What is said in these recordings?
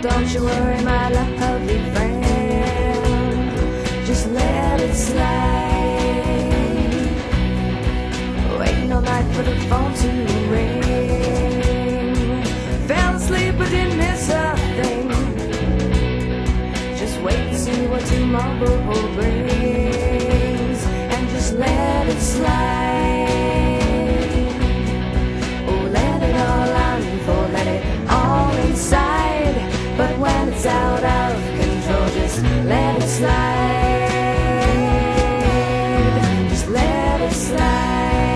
don't you worry, my lovely friend. Just let it slide. Waiting all night for the phone to ring. Fell asleep but didn't miss a thing. Just wait and see what tomorrow brings, and just let it slide. Oh, let it all unfold, let it all inside. But when it's out of control, just let it slide. Just let it slide.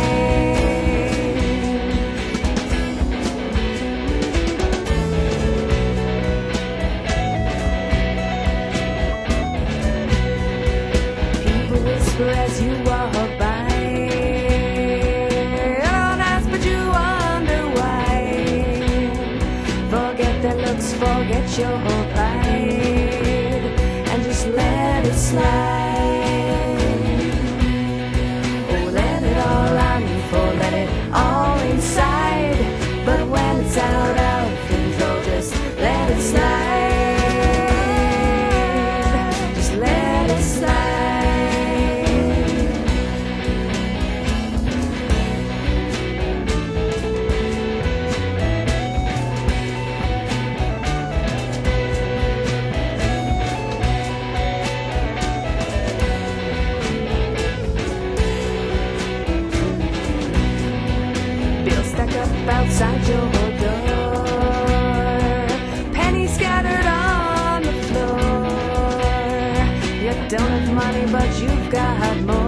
People whisper as you walk by. Don't ask, but you wonder why. Forget their looks, forget your pride, and just let it slide. Oh, let it all unfold, let it all inside. But when it's out of control, just let it slide. Just let it slide. Stuck up outside your door, pennies scattered on the floor. You don't have money, but you've got more.